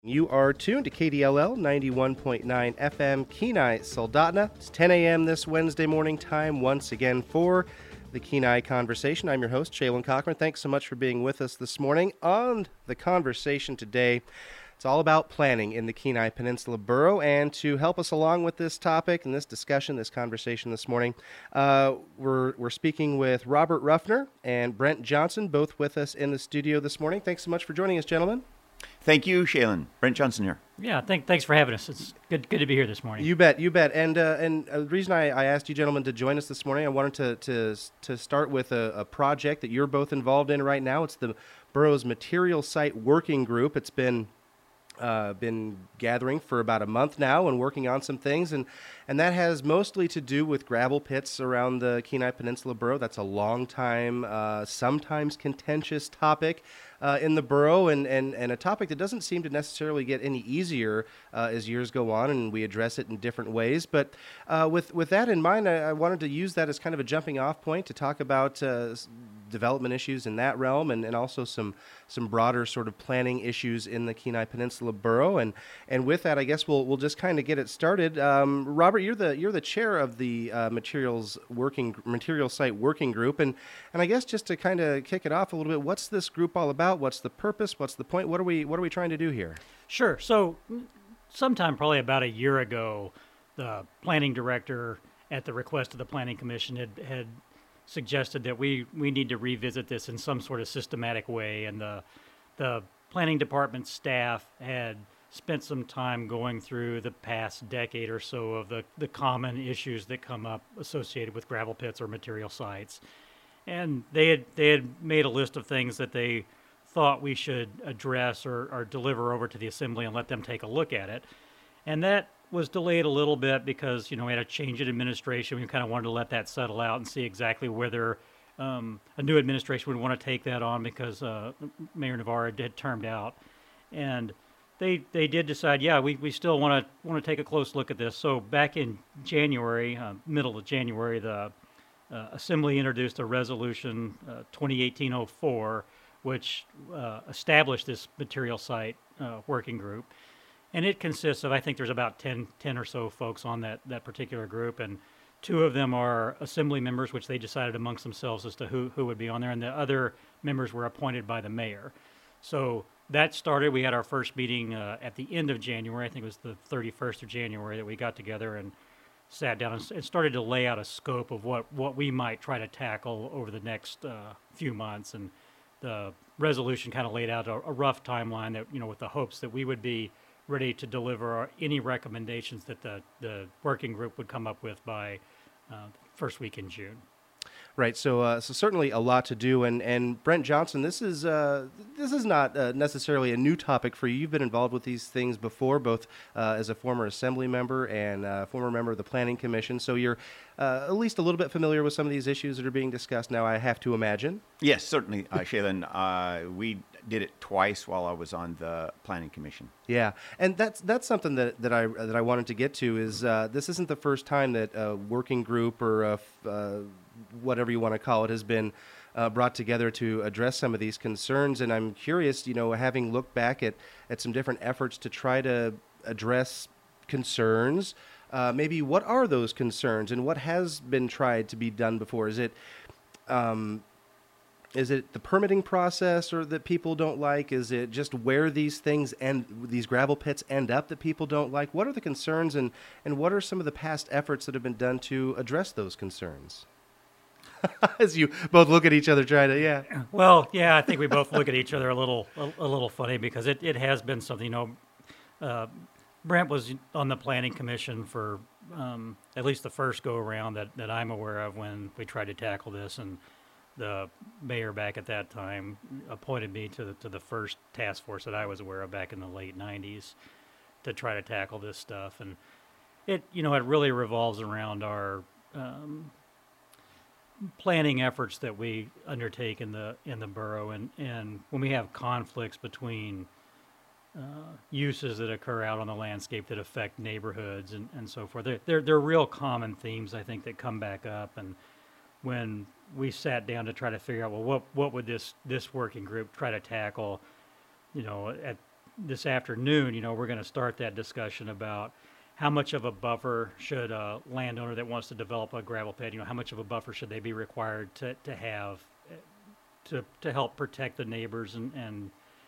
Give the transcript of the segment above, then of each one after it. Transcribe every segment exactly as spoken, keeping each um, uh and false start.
You are tuned to K D L L ninety-one point nine F M, Kenai, Soldotna. It's ten a.m. this Wednesday morning time once again for the Kenai Conversation. I'm your host, Shaylin Cochran. Thanks so much for being with us this morning. On the conversation today, it's all about planning in the Kenai Peninsula Borough, and to help us along with this topic and this discussion, this conversation this morning, uh, we're we're speaking with Robert Ruffner and Brent Johnson, both with us in the studio this morning. Thanks so much for joining us, gentlemen. Thank you, Shaylin. Brent Johnson here. Yeah, thank, thanks for having us. It's good good to be here this morning. You bet, you bet. And uh, and uh, the reason I, I asked you gentlemen to join us this morning, I wanted to to, to start with a, a project that you're both involved in right now. It's the Borough's Material Site Working Group. It's been uh, been gathering for about a month now and working on some things, and and that has mostly to do with gravel pits around the Kenai Peninsula Borough. That's a long time, uh, sometimes contentious topic Uh, in the borough, and, and, and a topic that doesn't seem to necessarily get any easier uh, as years go on, and we address it in different ways. But uh, with with that in mind, I, I wanted to use that as kind of a jumping off point to talk about uh, development issues in that realm, and, and also some some broader sort of planning issues in the Kenai Peninsula Borough. And and with that, I guess we'll we'll just kind of get it started. Um, Robert, you're the you're the chair of the uh, materials working material site working group, and and I guess just to kind of kick it off a little bit, what's this group all about? What's the purpose? What's the point? What are we What are we trying to do here? Sure. So, sometime probably about a year ago, the planning director, at the request of the Planning Commission, had had suggested that we we need to revisit this in some sort of systematic way, and the the planning department staff had spent some time going through the past decade or so of the the common issues that come up associated with gravel pits or material sites, and they had they had made a list of things that they thought we should address or, or deliver over to the assembly and let them take a look at it. And that was delayed a little bit because, you know, we had a change in administration. We kind of wanted to let that settle out and see exactly whether um, a new administration would want to take that on, because uh, Mayor Navarro had termed out. And they they did decide, yeah, we, we still want to want to take a close look at this. So back in January, uh, middle of January, the uh, assembly introduced a resolution, uh, twenty eighteen oh four, which uh, established this material site uh, working group. And it consists of, I think there's about ten, ten or so folks on that, that particular group, and two of them are assembly members, which they decided amongst themselves as to who, who would be on there, and the other members were appointed by the mayor. So that started. We had our first meeting uh, at the end of January. I think it was the thirty-first of January that we got together and sat down and, and started to lay out a scope of what, what we might try to tackle over the next uh, few months. And the resolution kind of laid out a, a rough timeline that, you know, with the hopes that we would be ready to deliver our, any recommendations that the, the working group would come up with by uh, first week in June. Right, so uh, so certainly a lot to do, and, and Brent Johnson, this is uh, this is not uh, necessarily a new topic for you. You've been involved with these things before, both uh, as a former assembly member and uh, former member of the Planning Commission, so you're uh, at least a little bit familiar with some of these issues that are being discussed now, I have to imagine. Yes, certainly, uh, Shaylin. Uh, we did it twice while I was on the Planning Commission. Yeah, and that's that's something that, that I that I wanted to get to is uh, this isn't the first time that a working group or a f- uh, whatever you want to call it has been uh, brought together to address some of these concerns. And I'm curious, you know, having looked back at, at some different efforts to try to address concerns, uh, maybe what are those concerns and what has been tried to be done before? Is it um, is it the permitting process or that people don't like? Is it just where these things end, these gravel pits end up that people don't like? What are the concerns, and, and what are some of the past efforts that have been done to address those concerns? As you both look at each other, trying to, yeah. Well, yeah, I think we both look at each other a little, a, a little funny, because it, it has been something. You know, uh, Brent was on the Planning Commission for um, at least the first go around that, that I'm aware of when we tried to tackle this, and the mayor back at that time appointed me to the, to the first task force that I was aware of back in the late nineties to try to tackle this stuff. And it, you know, it really revolves around our um, planning efforts that we undertake in the in the borough, and, and when we have conflicts between uh, uses that occur out on the landscape that affect neighborhoods and, and so forth, they're, they're they're real common themes, I think, that come back up. And when we sat down to try to figure out, well, what what would this this working group try to tackle, you know, at this afternoon, you know, we're going to start that discussion about how much of a buffer should a landowner that wants to develop a gravel pit, you know, how much of a buffer should they be required to, to have uh, to to help protect the neighbors and, and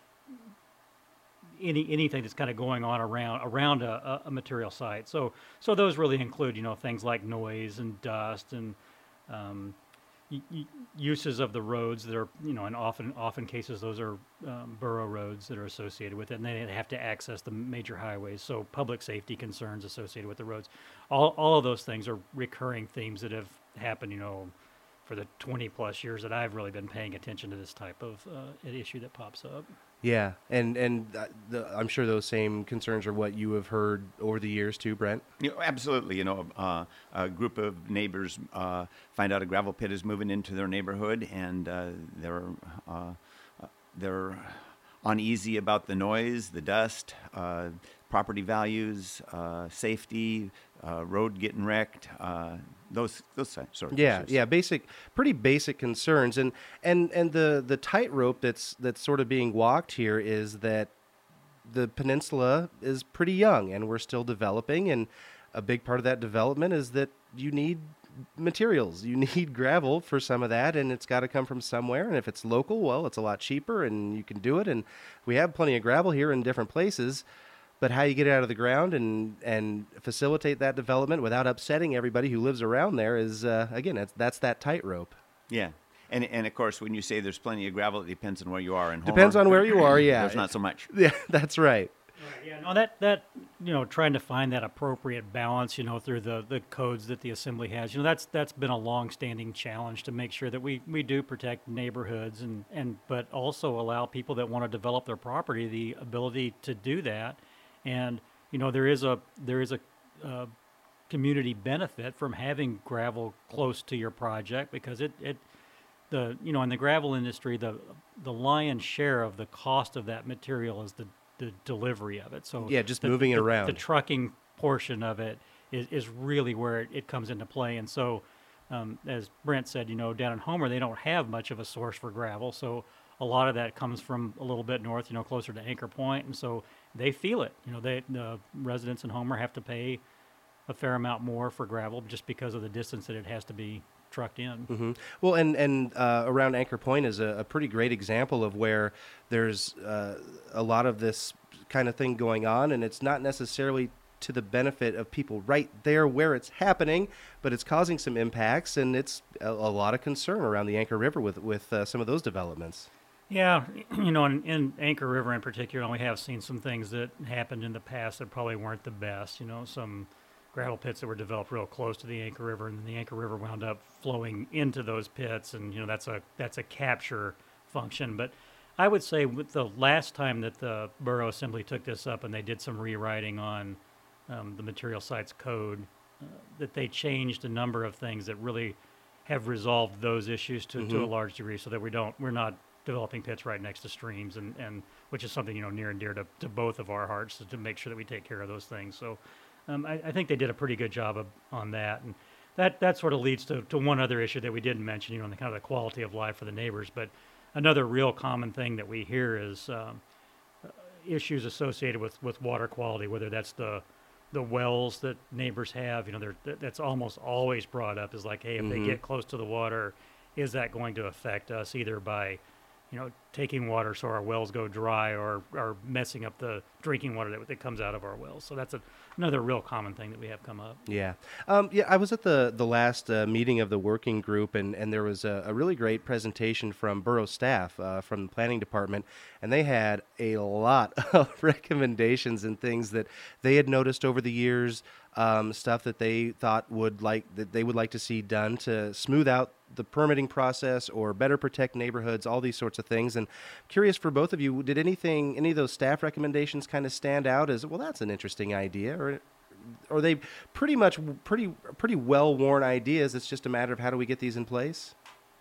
any anything that's kind of going on around around a, a material site. So so those really include, you know, things like noise and dust and um, y- y- uses of the roads that are, you know, and often often cases those are um, borough roads that are associated with it, and they have to access the major highways. So public safety concerns associated with the roads. All all of those things are recurring themes that have happened, you know, for the twenty plus years that I've really been paying attention to this type of uh, issue that pops up. Yeah, and and uh, the, I'm sure those same concerns are what you have heard over the years too, Brent. You know, absolutely. You know, uh, a group of neighbors uh, find out a gravel pit is moving into their neighborhood, and uh, they're uh, they're uneasy about the noise, the dust, uh, property values, uh, safety, uh, road getting wrecked. Uh, those those sort of Yeah, issues. yeah, basic, pretty basic concerns, and and and the the tightrope that's that's sort of being walked here is that the peninsula is pretty young, and we're still developing, and a big part of that development is that you need materials, you need gravel for some of that, and it's got to come from somewhere. And if it's local, well, it's a lot cheaper, and you can do it. And we have plenty of gravel here in different places. But how you get it out of the ground and, and facilitate that development without upsetting everybody who lives around there is, uh, again, that's, that's that tightrope. Yeah. And, and of course, when you say there's plenty of gravel, it depends on where you are. In Depends Homer, on where you are, yeah. There's not so much. Yeah, that's right. Right, yeah, no, that, that, you know, trying to find that appropriate balance, you know, through the, the codes that the Assembly has, you know, that's that's been a long-standing challenge to make sure that we, we do protect neighborhoods and, and but also allow people that want to develop their property the ability to do that. And, you know, there is a there is a uh, community benefit from having gravel close to your project because it, it the you know in the gravel industry the the lion's share of the cost of that material is the the delivery of it. So Yeah, just the, moving it the, around. The trucking portion of it is, is really where it, it comes into play. And so, um, as Brent said, you know, down in Homer, they don't have much of a source for gravel. So a lot of that comes from a little bit north, you know, closer to Anchor Point. And so they feel it. You know, they, the residents in Homer have to pay a fair amount more for gravel just because of the distance that it has to be trucked in. Mm-hmm. Well, and and uh, around Anchor Point is a, a pretty great example of where there's uh, a lot of this kind of thing going on, and it's not necessarily to the benefit of people right there where it's happening, but it's causing some impacts, and it's a, a lot of concern around the Anchor River with with uh, some of those developments. Yeah, you know, in, in Anchor River in particular, we have seen some things that happened in the past that probably weren't the best. You know, some gravel pits that were developed real close to the Anchor River, and then the Anchor River wound up flowing into those pits, and you know that's a that's a capture function. But I would say with the last time that the Borough Assembly took this up and they did some rewriting on um, the material sites code, uh, that they changed a number of things that really have resolved those issues to, Mm-hmm. to a large degree, so that we don't we're not developing pits right next to streams, and, and which is something you know near and dear to, to both of our hearts, to, to make sure that we take care of those things. So. Um, I, I think they did a pretty good job of, on that, and that, that sort of leads to, to one other issue that we didn't mention, you know, the kind of the quality of life for the neighbors. But another real common thing that we hear is um, uh, issues associated with, with water quality, whether that's the the wells that neighbors have. You know, they're, that's almost always brought up is like, hey, if Mm-hmm. they get close to the water, is that going to affect us either by you know, taking water so our wells go dry, or, or messing up the drinking water that, that comes out of our wells. So that's a, another real common thing that we have come up. Yeah. Um, yeah, I was at the, the last uh, meeting of the working group, and, and there was a, a really great presentation from borough staff, uh, from the planning department, and they had a lot of recommendations and things that they had noticed over the years, um, stuff that they thought would like that they would like to see done to smooth out the permitting process or better protect neighborhoods, all these sorts of things. And curious for both of you, did anything, any of those staff recommendations kind of stand out as, well, that's an interesting idea, or or are they pretty much pretty pretty well-worn ideas? It's just a matter of how do we get these in place?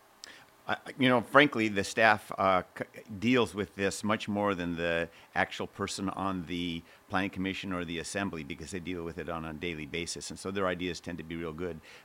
Uh, you know, frankly, the staff uh, c- deals with this much more than the actual person on the planning commission or the assembly, because they deal with it on a daily basis, and so their ideas tend to be real good.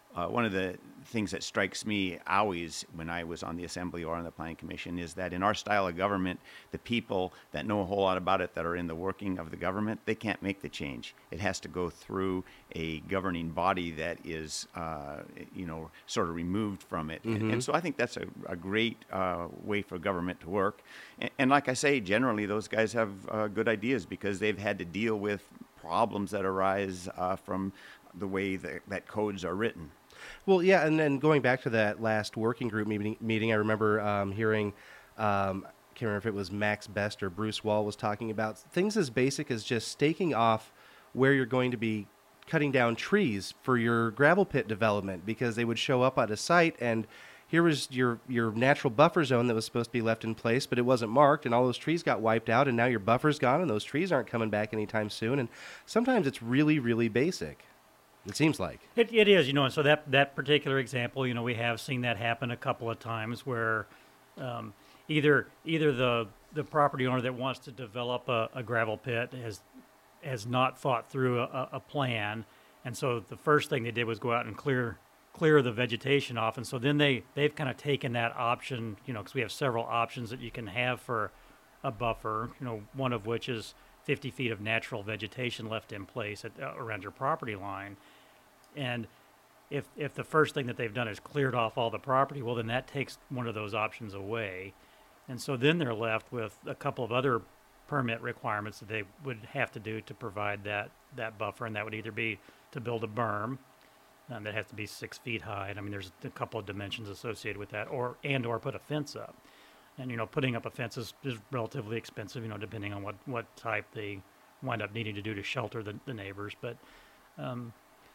Uh, one of the things that strikes me always when I was on the Assembly or on the Planning Commission is that in our style of government, the people that know a whole lot about it, that are in the working of the government, they can't make the change. It has to go through a governing body that is, uh, you know, sort of removed from it. Mm-hmm. And, and so I think that's a, a great uh, way for government to work. And, and like I say, generally those guys have uh, good ideas because they've had to deal with problems that arise uh, from the way that, that codes are written. Well, yeah, and then going back to that last working group meeting, meeting I remember um, hearing, um, I can't remember if it was Max Best or Bruce Wall was talking about things as basic as just staking off where you're going to be cutting down trees for your gravel pit development, because they would show up at a site and here was your, your natural buffer zone that was supposed to be left in place, but it wasn't marked, and all those trees got wiped out, and now your buffer's gone, and those trees aren't coming back anytime soon. And sometimes it's really, really basic. It seems like it, it is, you know, and so that, that particular example, you know, we have seen that happen a couple of times where um, either either the the property owner that wants to develop a, a gravel pit has has not thought through a, a plan, and so the first thing they did was go out and clear clear the vegetation off, and so then they they've kind of taken that option, you know, because we have several options that you can have for a buffer, you know, one of which is fifty feet of natural vegetation left in place at, uh, around your property line. And if if the first thing that they've done is cleared off all the property, well, then that takes one of those options away. And so then they're left with a couple of other permit requirements that they would have to do to provide that, that buffer, and that would either be to build a berm um, that has to be six feet high. And I mean, there's a couple of dimensions associated with that, or and or put a fence up. And, you know, putting up a fence is, is relatively expensive, you know, depending on what, what type they wind up needing to do to shelter the, the neighbors. But um,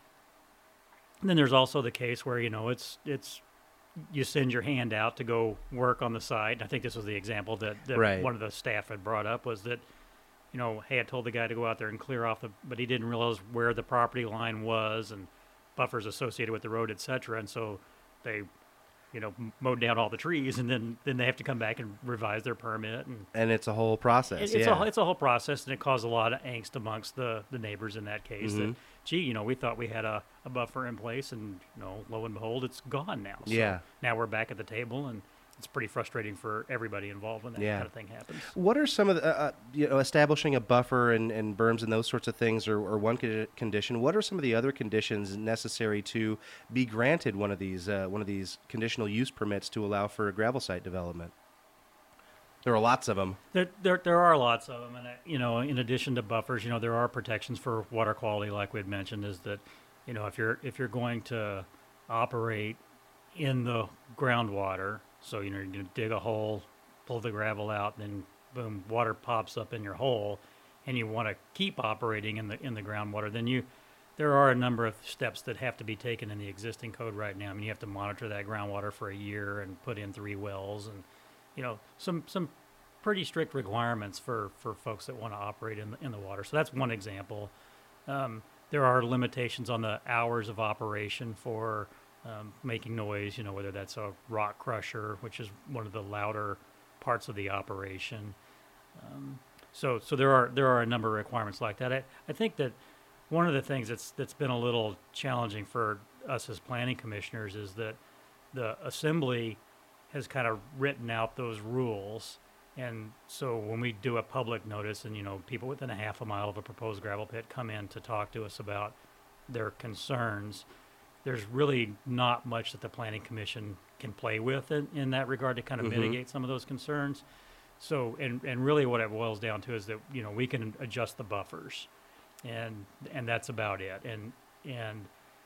then there's also the case where, you know, it's it's you send your hand out to go work on the site. And I think this was the example that, that right. one of the staff had brought up, was that, you know, hey, I told the guy to go out there and clear off the, but he didn't realize where the property line was and buffers associated with the road, et cetera. And so they, you know, mowed down all the trees, and then, then they have to come back and revise their permit. And, and it's a whole process. it, it's, yeah. a, it's a whole process, and it caused a lot of angst amongst the, the neighbors in that case. Mm-hmm. That, gee, you know, we thought we had a, a buffer in place, and, you know, lo and behold, it's gone now. So yeah. now we're back at the table, and it's pretty frustrating for everybody involved when that yeah. kind of thing happens. What are some of the, uh, uh, you know, establishing a buffer and, and berms and those sorts of things are, are one con- condition. What are some of the other conditions necessary to be granted one of these uh, one of these conditional use permits to allow for a gravel site development? There are lots of them. There, there, there are lots of them, and uh, you know, in addition to buffers, you know, there are protections for water quality, like we had mentioned. Is that, you know, if you're if you're going to operate in the groundwater, so, you know, you dig a hole, pull the gravel out, then boom, water pops up in your hole, and you want to keep operating in the in the groundwater, then you there are a number of steps that have to be taken in the existing code right now. I mean, you have to monitor that groundwater for a year and put in three wells, and, you know, some some pretty strict requirements for, for folks that want to operate in the, in the water. So that's one example. Um, there are limitations on the hours of operation for Um, making noise, you know, whether that's a rock crusher, which is one of the louder parts of the operation. Um, so, so there are there are a number of requirements like that. I, I think that one of the things that's that's been a little challenging for us as planning commissioners is that the assembly has kind of written out those rules, and so when we do a public notice, and, you know, people within a half a mile of a proposed gravel pit come in to talk to us about their concerns, there's really not much that the Planning Commission can play with in, in that regard to kind of mm-hmm. mitigate some of those concerns. So, and, and really what it boils down to is that, you know, we can adjust the buffers, and and that's about it. And and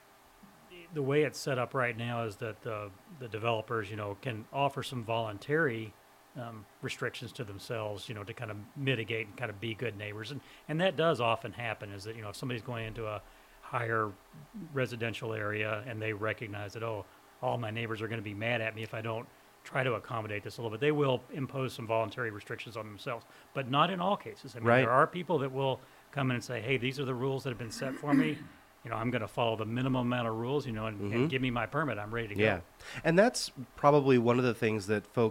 the way it's set up right now is that the the developers, you know, can offer some voluntary um, restrictions to themselves, you know, to kind of mitigate and kind of be good neighbors. And and that does often happen, is that, you know, if somebody's going into a higher residential area and they recognize that, oh, all my neighbors are going to be mad at me if I don't try to accommodate this a little bit, they will impose some voluntary restrictions on themselves, but not in all cases. I mean, right. there are people that will come in and say, hey, these are the rules that have been set for me. You know, I'm going to follow the minimum amount of rules, you know, and, mm-hmm. and give me my permit. I'm ready to yeah. go. And that's probably one of the things that folks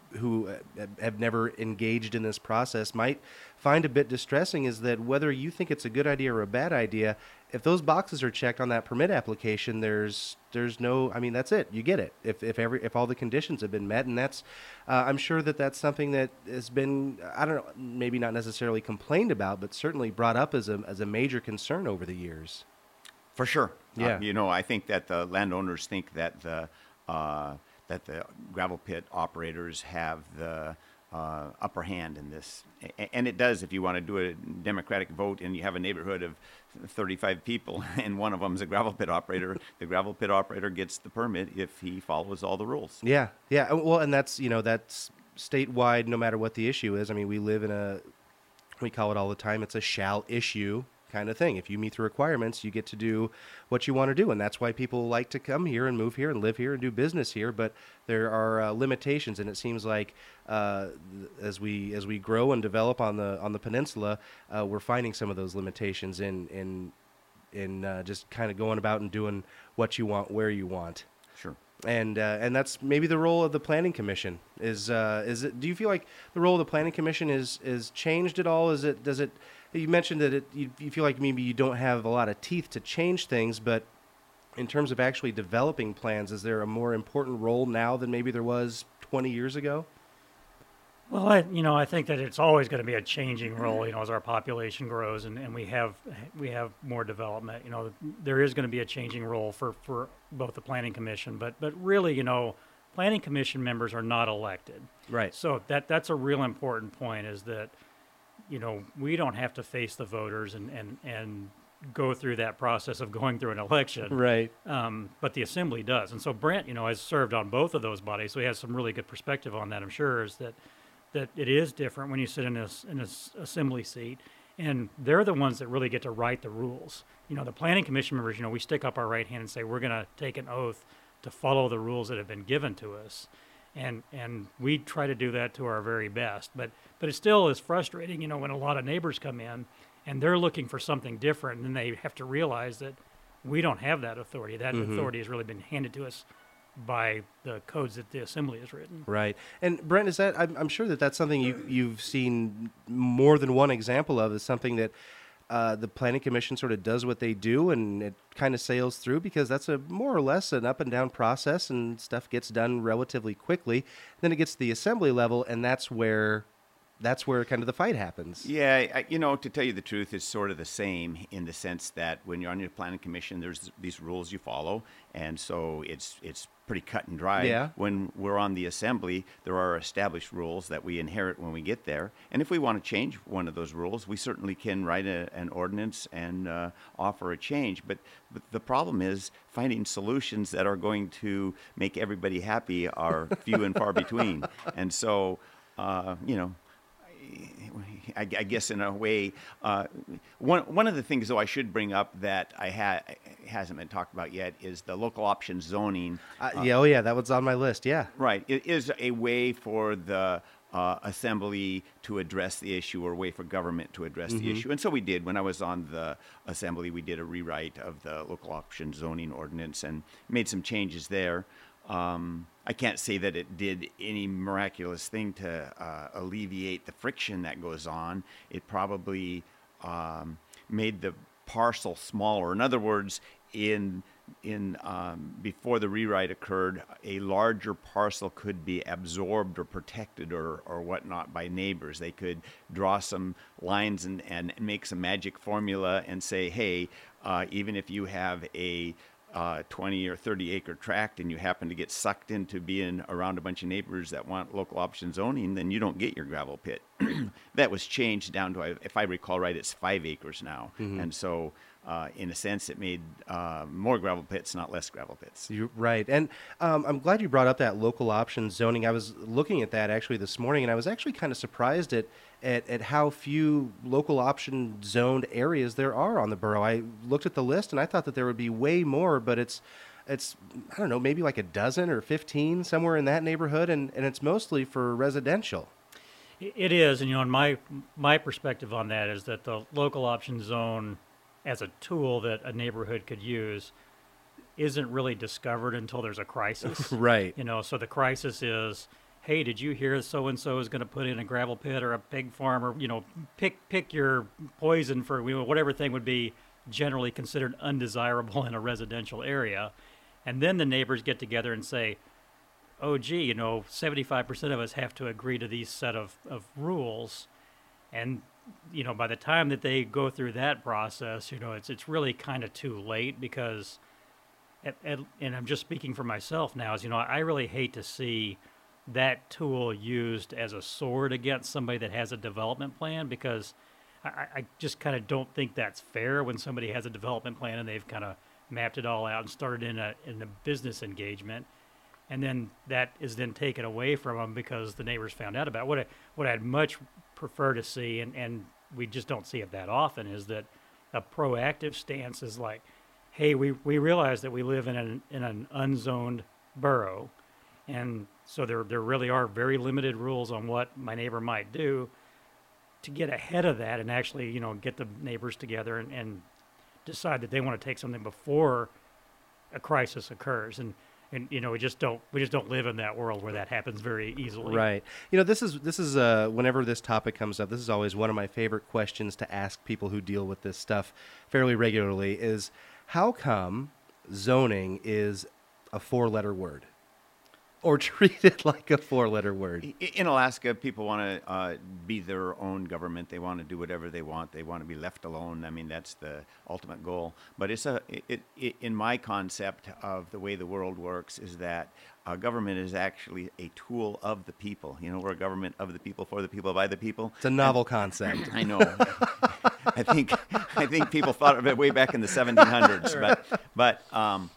who uh, have never engaged in this process might find a bit distressing is that whether you think it's a good idea or a bad idea, if those boxes are checked on that permit application, there's there's no, I mean, that's it. You get it. If if every if all the conditions have been met, and that's, uh, I'm sure that that's something that has been, I don't know, maybe not necessarily complained about, but certainly brought up as a as a major concern over the years. For sure. Yeah. Uh, you know, I think that the landowners think that the uh, that the gravel pit operators have the uh, upper hand in this, A- and it does. If you want to do a democratic vote and you have a neighborhood of thirty-five people and one of them's a gravel pit operator, the gravel pit operator gets the permit if he follows all the rules. Yeah, yeah. Well, and that's, you know, that's statewide, no matter what the issue is. I mean, we live in a, we call it all the time, it's a shall issue kind of thing. If you meet the requirements, you get to do what you want to do, and that's why people like to come here and move here and live here and do business here. But there are uh, limitations, and it seems like uh, as we as we grow and develop on the on the peninsula, uh, we're finding some of those limitations in in in uh, just kind of going about and doing what you want where you want. Sure. And uh, and that's maybe the role of the planning commission. Is uh, is it? Do you feel like the role of the planning commission is is changed at all? Is it? Does it? You mentioned that it, you, you feel like maybe you don't have a lot of teeth to change things, but in terms of actually developing plans, is there a more important role now than maybe there was twenty years ago? Well, I, you know, I think that it's always going to be a changing role, you know, as our population grows and, and we have we have more development. You know, there is going to be a changing role for, for both the planning commission, but but really, you know, planning commission members are not elected. Right. So that that's a real important point, is that, you know, we don't have to face the voters and, and, and go through that process of going through an election. Right. Um, but the assembly does. And so Brent, you know, has served on both of those bodies, so he has some really good perspective on that, I'm sure, is that that it is different when you sit in a, in a s- assembly seat, and they're the ones that really get to write the rules. You know, the planning commission members, you know, we stick up our right hand and say, we're going to take an oath to follow the rules that have been given to us. And and we try to do that to our very best. But but it still is frustrating, you know, when a lot of neighbors come in and they're looking for something different, and then they have to realize that we don't have that authority. That Mhm. authority has really been handed to us by the codes that the assembly has written. Right. And Brent, is that, I'm, I'm sure that that's something you, you've seen more than one example of, is something that uh, the planning commission sort of does what they do and it kind of sails through, because that's a more or less an up and down process and stuff gets done relatively quickly. Then it gets to the assembly level, and that's where that's where kind of the fight happens. Yeah, I, you know, to tell you the truth, it's sort of the same in the sense that when you're on your planning commission, there's these rules you follow, and so it's it's pretty cut and dry. Yeah. When we're on the assembly, there are established rules that we inherit when we get there, and if we want to change one of those rules, we certainly can write a, an ordinance and uh, offer a change. But, but the problem is finding solutions that are going to make everybody happy are few and far between, and so uh, you know. I, I guess in a way, uh, one one of the things though I should bring up that I had hasn't been talked about yet is the local option zoning. Uh, yeah, oh yeah, that was on my list. Yeah. Right, it is a way for the uh, assembly to address the issue, or a way for government to address Mm-hmm. the issue, and so we did. When I was on the assembly, we did a rewrite of the local option zoning ordinance and made some changes there. Um, I can't say that it did any miraculous thing to uh, alleviate the friction that goes on. It probably um, made the parcel smaller. In other words, in in um, before the rewrite occurred, a larger parcel could be absorbed or protected or, or whatnot by neighbors. They could draw some lines and, and make some magic formula and say, hey, uh, even if you have a Uh, twenty or thirty acre tract and you happen to get sucked into being around a bunch of neighbors that want local option zoning, then you don't get your gravel pit. That was changed down to, if I recall right, it's five acres now. Mm-hmm. And so uh, in a sense it made uh, more gravel pits, not less gravel pits. You're right. And um, I'm glad you brought up that local option zoning. I was looking at that actually this morning, and I was actually kind of surprised at, at, at how few local option zoned areas there are on the borough. I looked at the list, and I thought that there would be way more, but it's, it's I don't know, maybe like a dozen or fifteen, somewhere in that neighborhood, and, and it's mostly for residential. It is, and you know, and my my perspective on that is that the local option zone, as a tool that a neighborhood could use, isn't really discovered until there's a crisis. Right. You know, so the crisis is hey, did you hear so and so is going to put in a gravel pit or a pig farm, or you know, pick pick your poison for you know, whatever thing would be generally considered undesirable in a residential area, and then the neighbors get together and say, oh, gee, you know, seventy-five percent of us have to agree to these set of, of rules, and you know, by the time that they go through that process, you know, it's it's really kind of too late because, at, at, and I'm just speaking for myself now, is you know, I really hate to see that tool used as a sword against somebody that has a development plan, because I, I just kind of don't think that's fair when somebody has a development plan and they've kind of mapped it all out and started in a in a business engagement, and then that is then taken away from them because the neighbors found out about it. What I, what I'd much prefer to see, and, and we just don't see it that often, is that a proactive stance is like, hey, we, we realize that we live in an in an unzoned borough, and so there there really are very limited rules on what my neighbor might do. To get ahead of that and actually, you know, get the neighbors together and, and decide that they want to take something before a crisis occurs. And, and you know, we just don't we just don't live in that world where that happens very easily. Right. You know, this is this is uh, whenever this topic comes up, this is always one of my favorite questions to ask people who deal with this stuff fairly regularly is, how come zoning is a four-letter word? Or treated like a four-letter word. In Alaska, people want to uh, be their own government. They want to do whatever they want. They want to be left alone. I mean, that's the ultimate goal. But it's a, it, it, in my concept of the way the world works, is that uh, government is actually a tool of the people. You know, we're a government of the people, for the people, by the people. It's a novel and, concept. I know. I think I think people thought of it way back in the seventeen hundreds. But but. Um,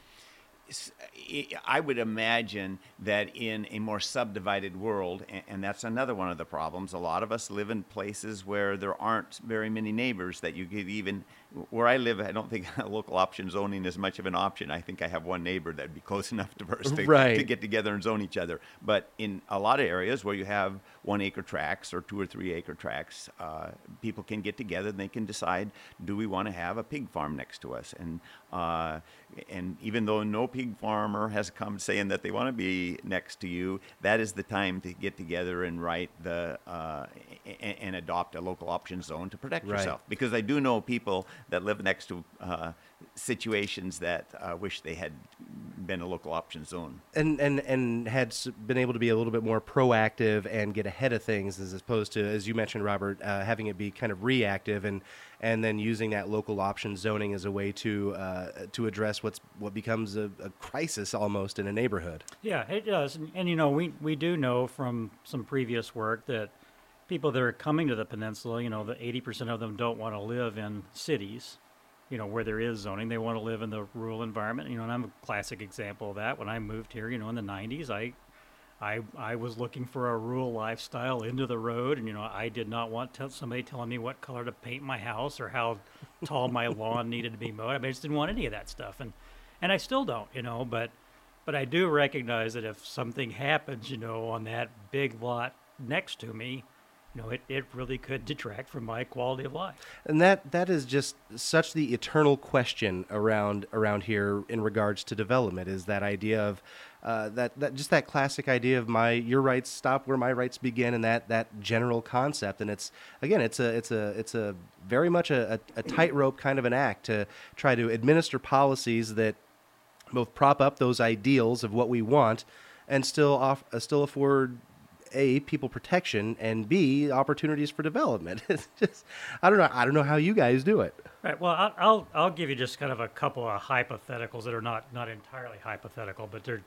I would imagine that in a more subdivided world, and that's another one of the problems, a lot of us live in places where there aren't very many neighbors that you could even, where I live, I don't think local option zoning is much of an option. I think I have one neighbor that would be close enough to us to, right. to get together and zone each other. But in a lot of areas where you have one acre tracts or two or three acre tracts, uh, people can get together and they can decide, do we want to have a pig farm next to us? And uh, and even though no pig farmer has come saying that they want to be next to you, that is the time to get together and write the uh, and, and adopt a local option zone to protect right. yourself. Because I do know people that live next to uh, situations that uh, wish they had been a local option zone. And, and and had been able to be a little bit more proactive and get ahead of things, as opposed to, as you mentioned, Robert, uh, having it be kind of reactive, and and then using that local option zoning as a way to uh, to address what's what becomes a, a crisis almost in a neighborhood. Yeah, it does. And, and you know, we, we do know from some previous work that people that are coming to the peninsula, you know, the eighty percent of them don't want to live in cities, you know, where there is zoning. They want to live in the rural environment, you know, and I'm a classic example of that. When I moved here, you know, in the nineties, I, I, I was looking for a rural lifestyle into the road, and, you know, I did not want t- somebody telling me what color to paint my house or how tall my lawn needed to be mowed. I, mean, I just didn't want any of that stuff, and, and I still don't, you know, but, but I do recognize that if something happens, you know, on that big lot next to me, you know, it, it really could detract from my quality of life. And that that is just such the eternal question around around here in regards to development, is that idea of uh, that that just that classic idea of my your rights stop where my rights begin, and that that general concept. And it's again, it's a it's a it's a very much a, a, a tightrope kind of an act to try to administer policies that both prop up those ideals of what we want and still off uh, still afford A, people protection, and B, opportunities for development. It's just, I don't know. I don't know how you guys do it. Right. Well, I'll, I'll I'll give you just kind of a couple of hypotheticals that are not, not entirely hypothetical, but they're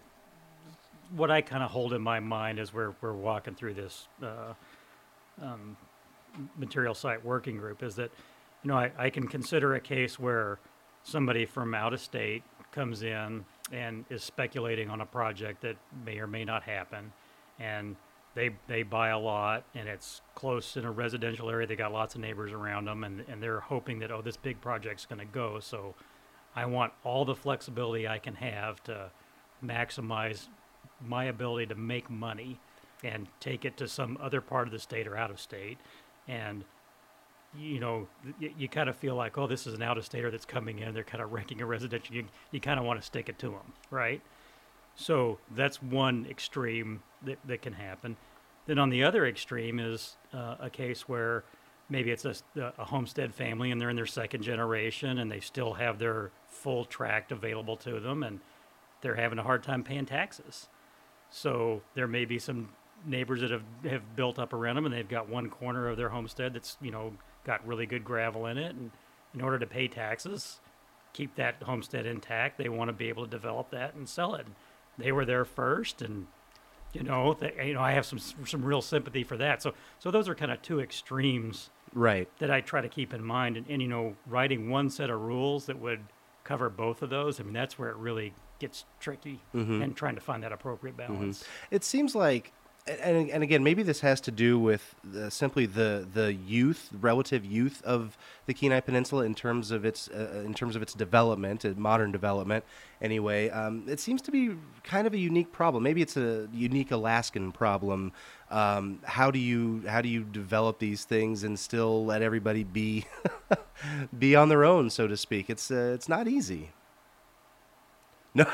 what I kind of hold in my mind as we're we're walking through this uh, um, material site working group, is that, you know, I, I can consider a case where somebody from out of state comes in and is speculating on a project that may or may not happen, and They they buy a lot, and it's close in a residential area. They got lots of neighbors around them, and, and they're hoping that, oh, this big project's going to go. So I want all the flexibility I can have to maximize my ability to make money and take it to some other part of the state or out of state. And, you know, you, you kind of feel like, oh, this is an out-of-stater that's coming in. They're kind of wrecking a residential. You, you kind of want to stick it to them, right? So that's one extreme that, that can happen. Then on the other extreme is uh, a case where maybe it's a, a homestead family and they're in their second generation and they still have their full tract available to them and they're having a hard time paying taxes. So there may be some neighbors that have, have built up around them and they've got one corner of their homestead that's, you know, got really good gravel in it. And in order to pay taxes, keep that homestead intact, they want to be able to develop that and sell it. They were there first, and you know, they, you know, I have some some real sympathy for that. So, so those are kind of two extremes, right, that I try to keep in mind. And, and you know, writing one set of rules that would cover both of those, I mean, that's where it really gets tricky, mm-hmm. and trying to find that appropriate balance. Mm-hmm. It seems like. And, and again, maybe this has to do with uh, simply the the youth, relative youth of the Kenai Peninsula in terms of its uh, in terms of its development, uh, modern development. Anyway, um, it seems to be kind of a unique problem. Maybe it's a unique Alaskan problem. Um, how do you how do you develop these things and still let everybody be be on their own, so to speak? It's uh, it's not easy. No.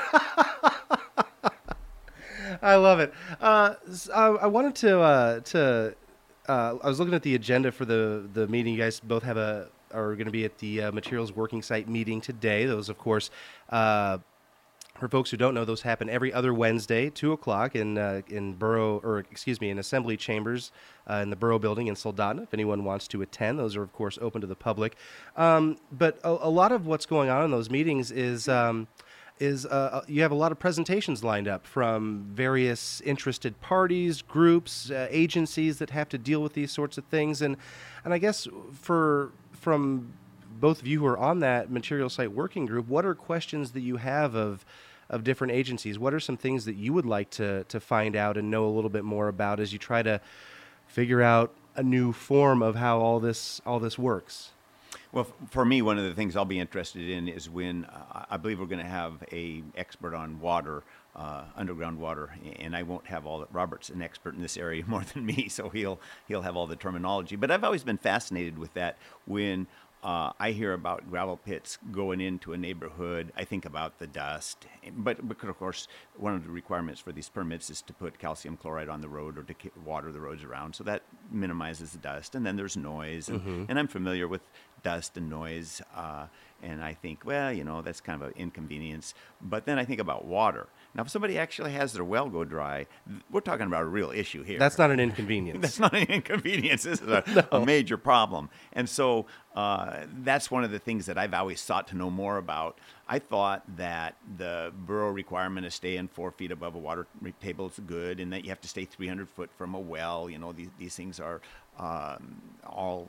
I love it. Uh, I, I wanted to uh, to. Uh, I was looking at the agenda for the, the meeting. You guys both have a are going to be at the uh, materials working site meeting today. Those, of course, uh, for folks who don't know, those happen every other Wednesday, two o'clock in uh, in Borough or excuse me in Assembly Chambers uh, in the Borough Building in Soldotna. If anyone wants to attend, those are of course open to the public. Um, but a, a lot of what's going on in those meetings is. Um, is uh, you have a lot of presentations lined up from various interested parties, groups, uh, agencies that have to deal with these sorts of things. And and I guess for from both of you who are on that material site working group, what are questions that you have of of different agencies? What are some things that you would like to to find out and know a little bit more about as you try to figure out a new form of how all this all this works? Well, f- for me, one of the things I'll be interested in is when uh, I believe we're going to have a expert on water, uh, underground water, and I won't have all that. Robert's an expert in this area more than me, so he'll he'll have all the terminology. But I've always been fascinated with that. When uh, I hear about gravel pits going into a neighborhood, I think about the dust. But, but of course, one of the requirements for these permits is to put calcium chloride on the road or to ki- water the roads around, so that minimizes the dust. And then there's noise, and, mm-hmm. and I'm familiar with dust and noise, uh, and I think, well, you know, that's kind of an inconvenience. But then I think about water. Now, if somebody actually has their well go dry, th- we're talking about a real issue here. That's not an inconvenience. That's not an inconvenience. This is a, no. a major problem. And so uh, that's one of the things that I've always sought to know more about. I thought that the borough requirement of staying four feet above a water table is good, and that you have to stay three hundred foot from a well. You know, these, these things are um, all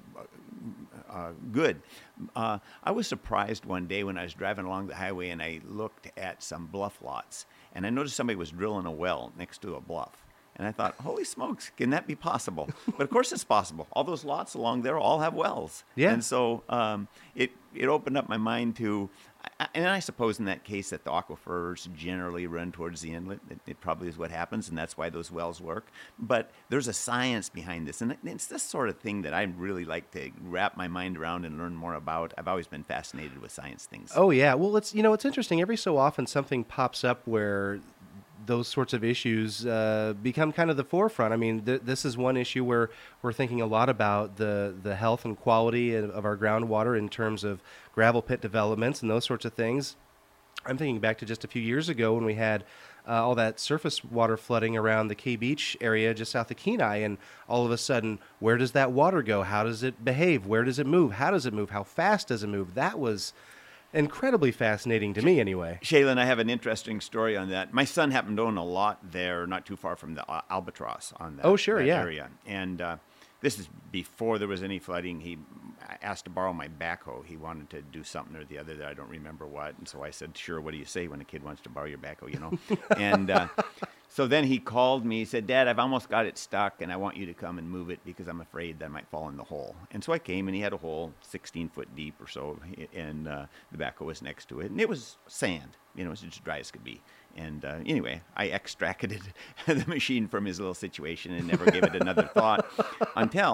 uh, good. Uh, I was surprised one day when I was driving along the highway and I looked at some bluff lots, and I noticed somebody was drilling a well next to a bluff. And I thought, holy smokes, can that be possible? But of course it's possible. All those lots along there all have wells. Yeah. And so um, it, it opened up my mind to, and I suppose in that case that the aquifers generally run towards the inlet. It, it probably is what happens, and that's why those wells work. But there's a science behind this, and it's this sort of thing that I really like to wrap my mind around and learn more about. I've always been fascinated with science things. Oh, yeah. Well, it's, you know, it's interesting. Every so often something pops up where those sorts of issues uh, become kind of the forefront. I mean, th- this is one issue where we're thinking a lot about the, the health and quality of, of our groundwater in terms of gravel pit developments and those sorts of things. I'm thinking back to just a few years ago when we had uh, all that surface water flooding around the Key Beach area just south of Kenai, and all of a sudden, where does that water go? How does it behave? Where does it move? How does it move? How fast does it move? That was incredibly fascinating to me, anyway. Shaylin, I have an interesting story on that. My son happened to own a lot there, not too far from the uh, Albatross on that, oh, sure, that yeah. area. And uh, this is before there was any flooding. He asked to borrow my backhoe. He wanted to do something or the other that I don't remember what. And so I said, sure, what do you say when a kid wants to borrow your backhoe, you know? and uh, so then he called me. He said, Dad, I've almost got it stuck, and I want you to come and move it because I'm afraid that I might fall in the hole. And so I came, and he had a hole sixteen foot deep or so, and uh, the backhoe was next to it. And it was sand. You know, it was as dry as could be. And uh, anyway, I extracted the machine from his little situation and never gave it another thought until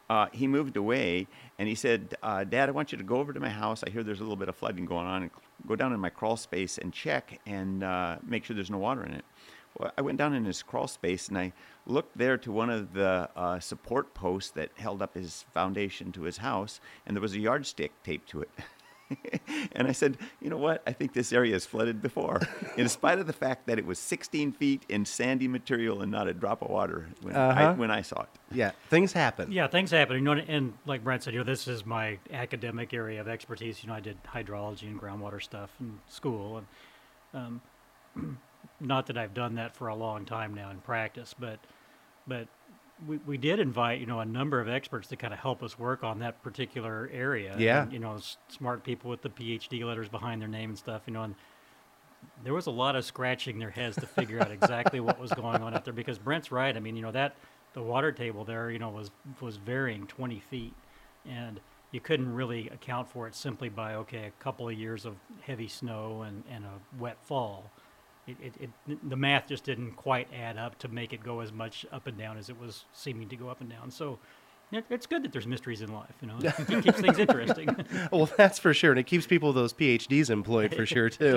uh, he moved away, and he said, uh, Dad, I want you to go over to my house. I hear there's a little bit of flooding going on. And go down in my crawl space and check and uh, make sure there's no water in it. Well, I went down in his crawl space, and I looked there to one of the uh, support posts that held up his foundation to his house, and there was a yardstick taped to it. And I said, you know what? I think this area has flooded before, in spite of the fact that it was sixteen feet in sandy material and not a drop of water when, Uh-huh. I, when I saw it. Yeah, things happen. Yeah, things happen. You know, and like Brent said, you know, this is my academic area of expertise. You know, I did hydrology and groundwater stuff in school, and um, not that I've done that for a long time now in practice, but but we we did invite, you know, a number of experts to kind of help us work on that particular area. Yeah. And, you know, s- smart people with the P H D letters behind their name and stuff. You know, and there was a lot of scratching their heads to figure out exactly what was going on out there, because Brent's right. I mean, you know, that the water table there, you know, was was varying twenty feet, and you couldn't really account for it simply by, okay, a couple of years of heavy snow and, and a wet fall. It, it, it the math just didn't quite add up to make it go as much up and down as it was seeming to go up and down. So it, it's good that there's mysteries in life, you know. It keeps things interesting. Well, that's for sure, and it keeps people with those P H Ds employed for sure too.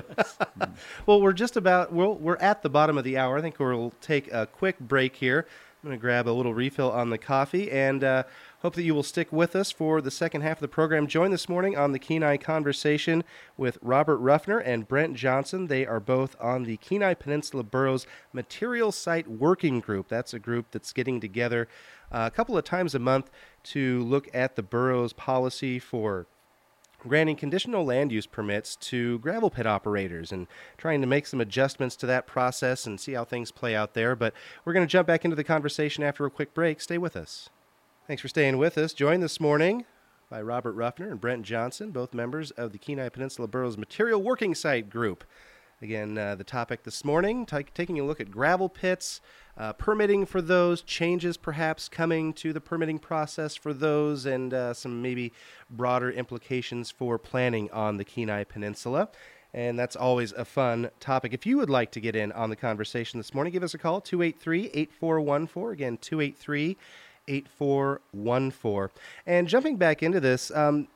Well, we're just about we're we're at the bottom of the hour. I think we'll take a quick break here. I'm going to grab a little refill on the coffee, and uh, hope that you will stick with us for the second half of the program. Join this morning on the Kenai Conversation with Robert Ruffner and Brent Johnson. They are both on the Kenai Peninsula Boroughs Material Site Working Group. That's a group that's getting together uh, a couple of times a month to look at the borough's policy for granting conditional land use permits to gravel pit operators and trying to make some adjustments to that process and see how things play out there. But we're going to jump back into the conversation after a quick break. Stay with us. Thanks for staying with us. Joined this morning by Robert Ruffner and Brent Johnson, both members of the Kenai Peninsula Boroughs Material Working Site Group. Again, uh, the topic this morning, t- taking a look at gravel pits, uh, permitting for those, changes perhaps coming to the permitting process for those, and uh, some maybe broader implications for planning on the Kenai Peninsula. And that's always a fun topic. If you would like to get in on the conversation this morning, give us a call, two eight three, eight four one four. Again, two eight three, eight four one four. And jumping back into this, um,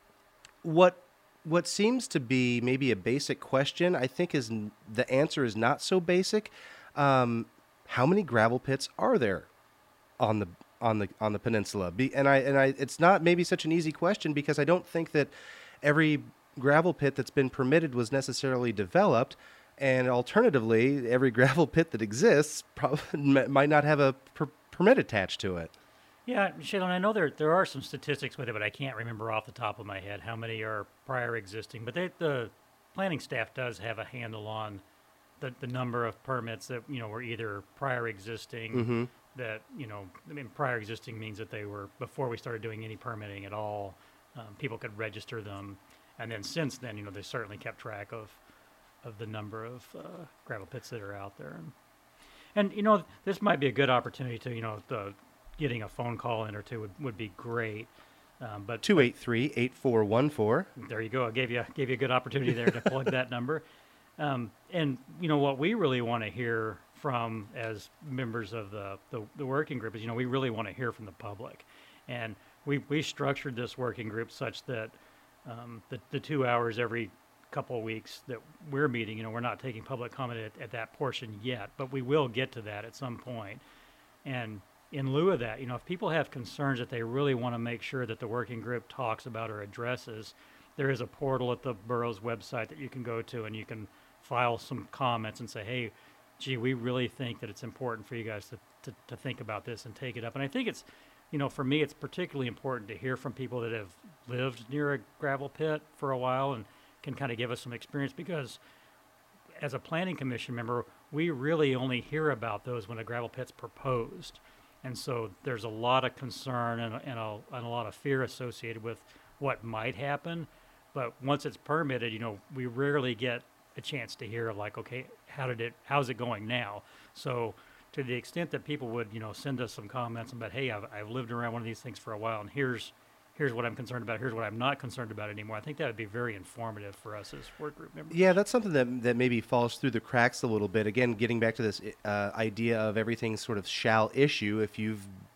what What seems to be maybe a basic question, I think is n- the answer is not so basic. Um, how many gravel pits are there on the on the on the peninsula? Be, and I and I, it's not maybe such an easy question, because I don't think that every gravel pit that's been permitted was necessarily developed, and alternatively, every gravel pit that exists probably might not have a per- permit attached to it. Yeah, Shaylin, I know there there are some statistics with it, but I can't remember off the top of my head how many are prior existing. But they, the planning staff does have a handle on the, the number of permits that, you know, were either prior existing, Mm-hmm. that, you know, I mean, prior existing means that they were, before we started doing any permitting at all, um, people could register them. And then since then, you know, they certainly kept track of, of the number of uh, gravel pits that are out there. And, and, you know, this might be a good opportunity to, you know, the getting a phone call in or two would, would be great. Um, but two eight three, eight four one four. there you go. I gave you gave you a good opportunity there to plug that number. Um, and you know what we really want to hear from as members of the, the the working group is, you know, we really want to hear from the public, and we we structured this working group such that um, the the two hours every couple of weeks that we're meeting, you know, we're not taking public comment at, at that portion yet, but we will get to that at some point. And in lieu of that, you know, if people have concerns that they really want to make sure that the working group talks about or addresses, there is a portal at the borough's website that you can go to, and you can file some comments and say, hey, gee, we really think that it's important for you guys to, to, to think about this and take it up. And I think it's, you know, for me, it's particularly important to hear from people that have lived near a gravel pit for a while and can kind of give us some experience, because as a planning commission member, we really only hear about those when a gravel pit's proposed. And so there's a lot of concern and, and, a, and a lot of fear associated with what might happen. But once it's permitted, you know, we rarely get a chance to hear, like, okay, how did it, how's it going now? So to the extent that people would, you know, send us some comments about, hey, I've, I've lived around one of these things for a while, and here's here's what I'm concerned about, here's what I'm not concerned about anymore, I think that would be very informative for us as work group members. Yeah, that's something that that maybe falls through the cracks a little bit. Again, getting back to this uh, idea of everything sort of shall issue. If you've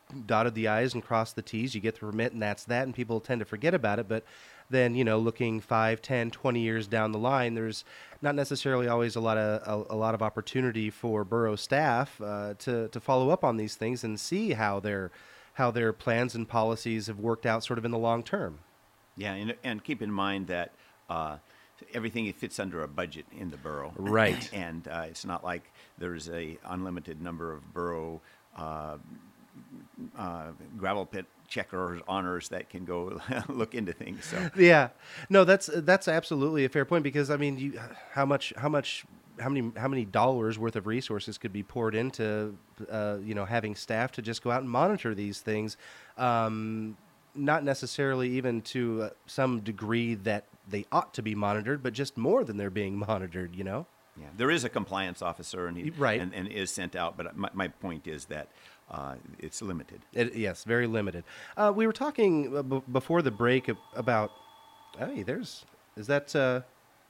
dotted the I's and crossed the T's. You get the permit, and that's that, and people tend to forget about it. But then, you know, looking five, ten, twenty years down the line, there's not necessarily always a lot of a, a lot of opportunity for borough staff uh, to to follow up on these things and see how their how their plans and policies have worked out sort of in the long term. Yeah, and, and keep in mind that uh, everything fits under a budget in the borough. Right. And uh, it's not like there's a unlimited number of borough uh, uh, gravel pit checkers, honors that can go look into things. So Yeah, no, that's that's absolutely a fair point, because I mean, you, how much how much how many how many dollars worth of resources could be poured into uh, you know, having staff to just go out and monitor these things, um, not necessarily even to uh, some degree that they ought to be monitored, but just more than they're being monitored. You know. yeah, there is a compliance officer, and he Right. and, and is sent out. But my, my point is that uh, it's limited. It, yes, very limited. Uh, we were talking uh, b- before the break ab- about. Hey, there's. Is that? Uh...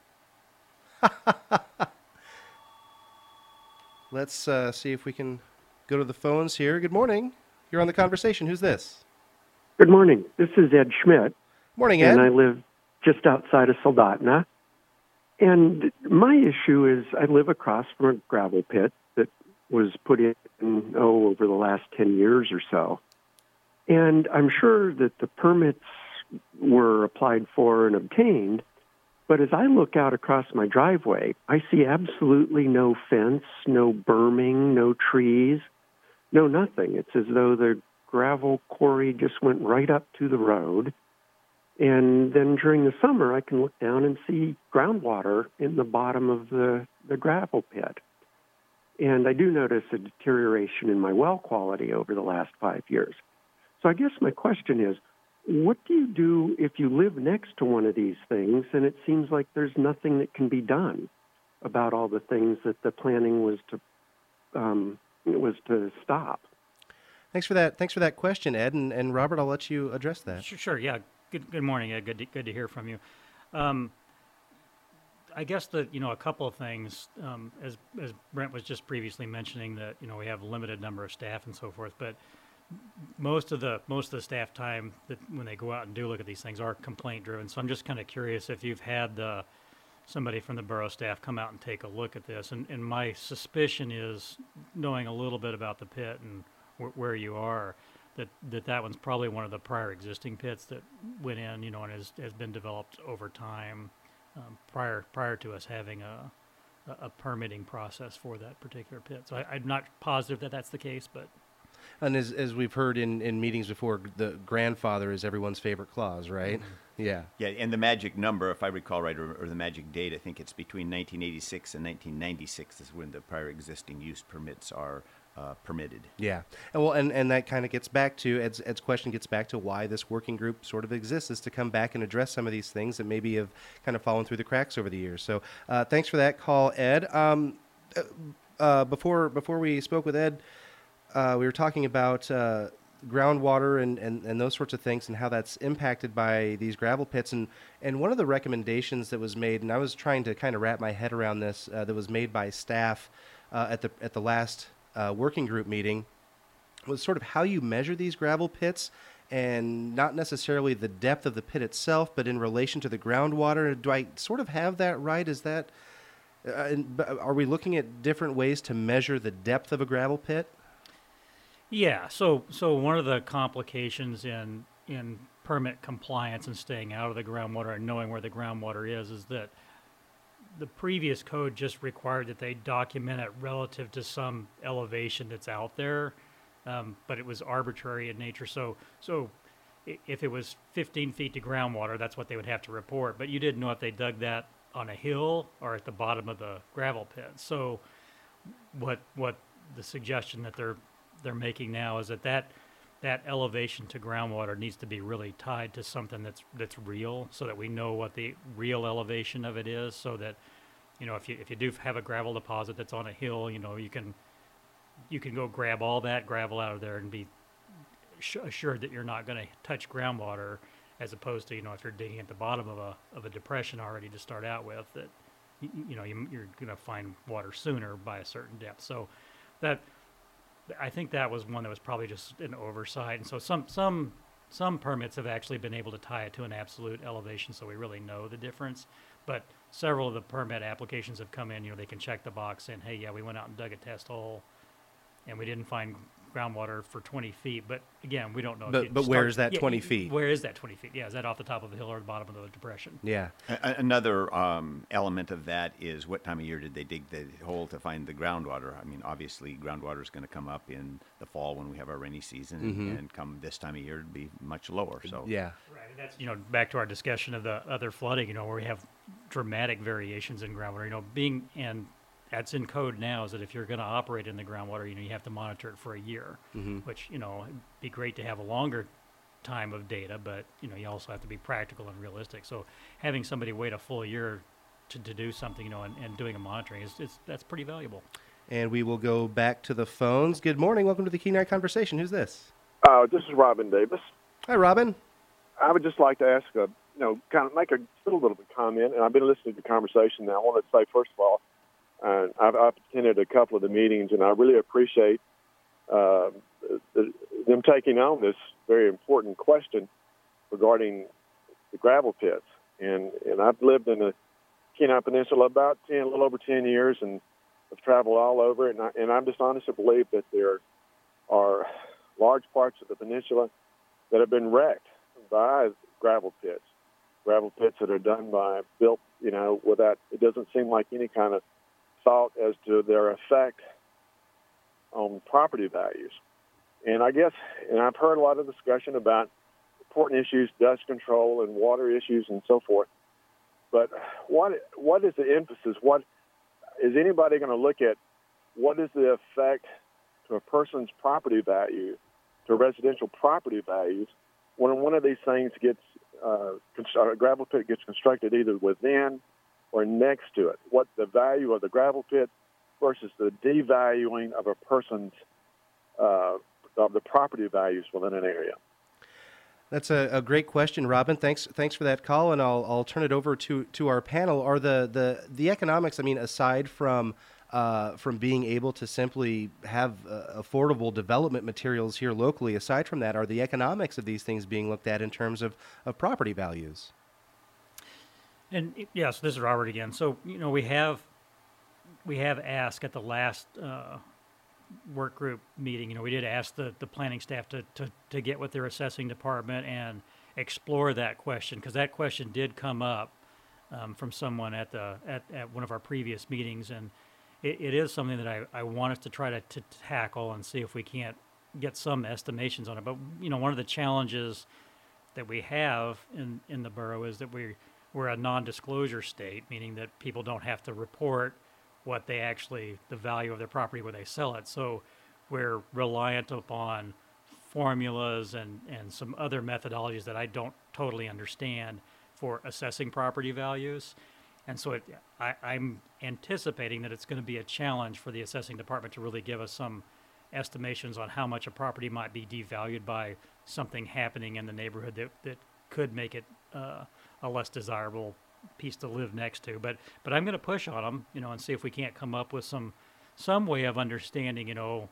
Let's uh, see if we can go to the phones here. Good morning. You're on the conversation. Who's this? Good morning. This is Ed Schmidt, Morning, Ed. and I live just outside of Soldotna. And my issue is I live across from a gravel pit that was put in, oh, over the last ten years or so. And I'm sure that the permits were applied for and obtained, but as I look out across my driveway, I see absolutely no fence, no berming, no trees, no nothing. It's as though the gravel quarry just went right up to the road. And then during the summer, I can look down and see groundwater in the bottom of the, the gravel pit. And I do notice a deterioration in my well quality over the last five years. So I guess my question is, what do you do if you live next to one of these things and it seems like there's nothing that can be done about all the things that the planning was to um, was to stop? Thanks for that. Thanks for that question, Ed. And, and Robert, I'll let you address that. Sure, sure, yeah. Good, good morning, Ed. Good, to, good to hear from you. Um, I guess that, you know, a couple of things, um, as as Brent was just previously mentioning, that, you know, we have a limited number of staff and so forth, but most of the most of the staff time that when they go out and do look at these things are complaint driven. So I'm just kind of curious if you've had the somebody from the borough staff come out and take a look at this. And, and my suspicion is, knowing a little bit about the pit and wh- where you are, that, that that one's probably one of the prior existing pits that went in, you know, and has, has been developed over time um, prior prior to us having a, a a permitting process for that particular pit. So I, I'm not positive that that's the case, but And as as we've heard in, in meetings before, the grandfather is everyone's favorite clause, right? Mm-hmm. Yeah. Yeah, and the magic number, if I recall right, or, or the magic date, I think it's between nineteen eighty-six and nineteen ninety-six is when the prior existing use permits are uh, permitted. Yeah. And well, and, and that kind of gets back to, Ed's, Ed's question gets back to why this working group sort of exists, is to come back and address some of these things that maybe have kind of fallen through the cracks over the years. So uh, thanks for that call, Ed. Um, uh, before before we spoke with Ed, uh, we were talking about uh, groundwater and, and, and those sorts of things and how that's impacted by these gravel pits. And, and one of the recommendations that was made, and I was trying to kind of wrap my head around this, uh, that was made by staff uh, at the at the last uh, working group meeting, was sort of how you measure these gravel pits, and not necessarily the depth of the pit itself, but in relation to the groundwater. Do I sort of have that right? Is that, uh, and, are we looking at different ways to measure the depth of a gravel pit? yeah. So so one of the complications in in permit compliance and staying out of the groundwater and knowing where the groundwater is is that the previous code just required that they document it relative to some elevation that's out there. Um, but it was arbitrary in nature. So, so i- if it was fifteen feet to groundwater, that's what they would have to report. But you didn't know if they dug that on a hill or at the bottom of the gravel pit. So, what what the suggestion that they're they're making now is that that, that elevation to groundwater needs to be really tied to something that's that's real, so that we know what the real elevation of it is. So that, you know, if you if you do have a gravel deposit that's on a hill, you know, you can. You can go grab all that gravel out of there and be sh- assured that you're not going to touch groundwater, as opposed to, you know, if you're digging at the bottom of a of a depression already to start out with, that you, you know you, you're going to find water sooner by a certain depth. So that I think that was one that was probably just an oversight. And so some some some permits have actually been able to tie it to an absolute elevation, so we really know the difference. But several of the permit applications have come in, you know, they can check the box saying, hey, yeah, we went out and dug a test hole, and we didn't find groundwater for twenty feet. But again, we don't know. But if it but where starts- is that yeah, twenty feet? Where is that twenty feet? Yeah, is that off the top of the hill or the bottom of the depression? Yeah. A- a- Another um, element of that is what time of year did they dig the hole to find the groundwater? I mean, obviously, groundwater is going to come up in the fall when we have our rainy season, and, and come this time of year, it'd be much lower. So Yeah. Right, and that's, you know, back to our discussion of the other flooding, you know, where we have dramatic variations in groundwater, you know, being, and that's in code now, is that if you're going to operate in the groundwater, you know, you have to monitor it for a year, which, you know, it'd be great to have a longer time of data, but, you know, you also have to be practical and realistic. So having somebody wait a full year to, to do something, you know, and, and doing a monitoring is, is, that's pretty valuable. And we will go back to the phones. Good morning. Welcome to the Key Night Conversation. Who's this? Uh, this is Robin Davis. Hi, Robin. I would just like to ask a, you know, kind of make a little bit of a comment, and I've been listening to the conversation now. I want to say, first of all, uh, I've, I've attended a couple of the meetings, and I really appreciate uh, the, them taking on this very important question regarding the gravel pits. And, and I've lived in the Kenai Peninsula about ten, a little over ten years, and I've traveled all over it, and, I, and I'm just honest to believe that there are large parts of the peninsula that have been wrecked by gravel pits, gravel pits that are done by, built, you know, without, it doesn't seem like any kind of thought as to their effect on property values. And I guess, and I've heard a lot of discussion about important issues, dust control and water issues and so forth. But what what is the emphasis? What is anybody going to look at? What is the effect to a person's property value, to residential property values, when one of these things gets uh, a gravel pit gets constructed either within or next to it? What the value of the gravel pit versus the devaluing of a person's uh, of the property values within an area? That's a, a great question, Robin. Thanks, thanks for that call, and I'll I'll turn it over to, to our panel. Are the, the, the economics? I mean, aside from uh, from being able to simply have uh, affordable development materials here locally, aside from that, are the economics of these things being looked at in terms of, of property values? And yes, yeah, so this is Robert again. So, you know, we have we have asked at the last uh, work group meeting, you know, we did ask the, the planning staff to, to, to get with their assessing department and explore that question, because that question did come up um, from someone at the at, at one of our previous meetings, and it, it is something that I, I want us to try to, to tackle and see if we can't get some estimations on it. But, you know, one of the challenges that we have in, in the borough is that we we're a non-disclosure state, meaning that people don't have to report what they actually, the value of their property where they sell it. So we're reliant upon formulas and, and some other methodologies that I don't totally understand for assessing property values. And so it, I, I'm anticipating that it's going to be a challenge for the assessing department to really give us some estimations on how much a property might be devalued by something happening in the neighborhood that, that could make it uh, a less desirable piece to live next to. But but I'm going to push on them, you know, and see if we can't come up with some some way of understanding, you know,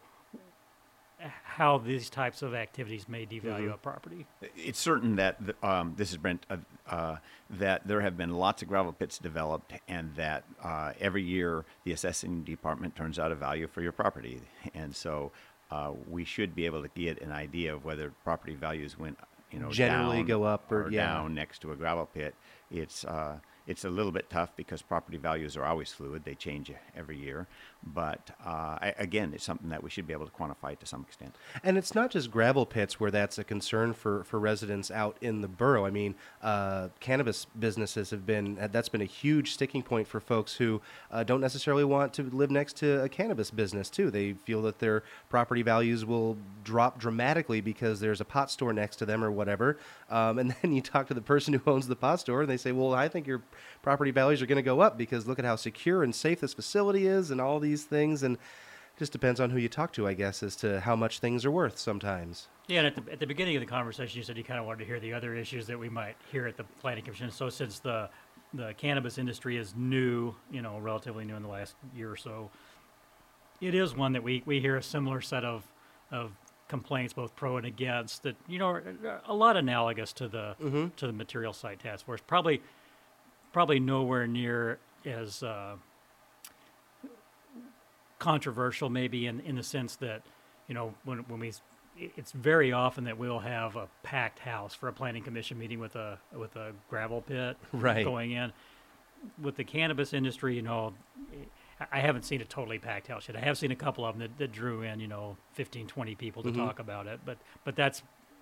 how these types of activities may devalue Mm-hmm. a property. It's certain that, the, um, this is Brent, uh, uh, that there have been lots of gravel pits developed, and that uh, every year the assessing department turns out a value for your property. And so uh, we should be able to get an idea of whether property values went, you know, Generally down go up or- yeah. down next to a gravel pit. It's uh, it's a little bit tough because property values are always fluid; they change every year. But uh, I, again, it's something that we should be able to quantify to some extent. And it's not just gravel pits where that's a concern for, for residents out in the borough. I mean, uh, cannabis businesses have been, that's been a huge sticking point for folks who uh, don't necessarily want to live next to a cannabis business, too. They feel that their property values will drop dramatically because there's a pot store next to them or whatever. Um, and then you talk to the person who owns the pot store, and they say, well, I think your property values are going to go up because look at how secure and safe this facility is and all these things. And it just depends on who you talk to, I guess, as to how much things are worth sometimes. Yeah, and at the, at the beginning of the conversation, you said you kind of wanted to hear the other issues that we might hear at the Planning Commission. So since the the cannabis industry is new, you know, relatively new in the last year or so, it is one that we, we hear a similar set of of complaints, both pro and against, that you know are a lot analogous to the Mm-hmm. to the Material Site Task Force. Probably probably nowhere near as uh, controversial, maybe in, in the sense that you know when when we it's very often that we'll have a packed house for a planning commission meeting with a with a gravel pit Right. going in. With the cannabis industry, you know, I haven't seen a totally packed house yet. I have seen a couple of them that, that drew in, you know, fifteen, twenty people to Mhm. talk about it, but but that's